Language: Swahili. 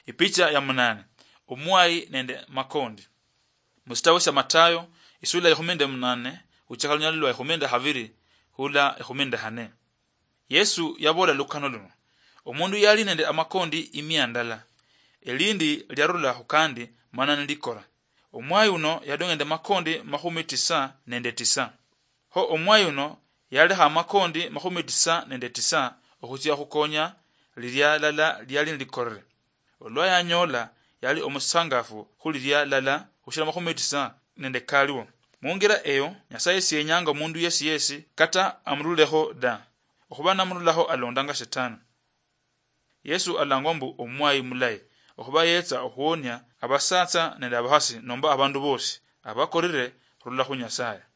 Ipicha ya munane omwai nende makondi. Mustawa sha Matayo isula ya 18 uchakalunyalwa ya 12 hula ya 14. Yesu yabola lukano luno. Omundu yali nende amakondi imiandala. Elindi lyarula hukandi manana likora. Omwai uno yadongende makondi 99. Ho omwai uno yali ha makondi 99 okutia kukonya lilya lala lyali likorre. Olwa yanyola yali omusangafu hulilya lala ushira 99 kaliwo. Mungira eyo Nyasaye siyenyanga mundu yesi kata amruleho da. Okuba namrulaho alondanga shetani. Yesu alangombu omwai mulai. Okuba yetsa okuonya abasatsa nende abahasi nomba abandu bose abakorire rula hu Nyasaye.